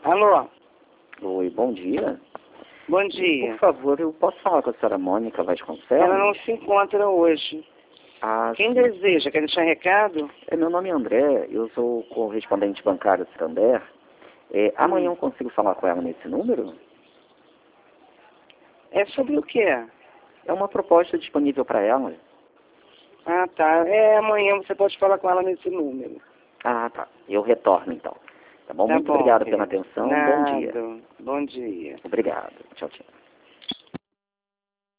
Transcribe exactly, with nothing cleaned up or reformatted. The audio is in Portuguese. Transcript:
Alô? Oi, bom dia. Bom dia. Por favor, eu posso falar com a senhora Mônica Vasconcelos? Ela não se encontra hoje. Ah, Quem sim. deseja? Quer deixar recado? É, meu nome é André, eu sou correspondente bancário Santander. É, amanhã Hum. eu consigo falar com ela nesse número? É sobre o quê? É uma proposta disponível para ela. Ah, tá. É, amanhã você pode falar com ela nesse número. Ah, tá. Eu retorno então. Tá bom? Tá Muito bom, obrigado querido. pela atenção. Bom dia. Nada. Bom dia. Obrigado. Tchau, tchau.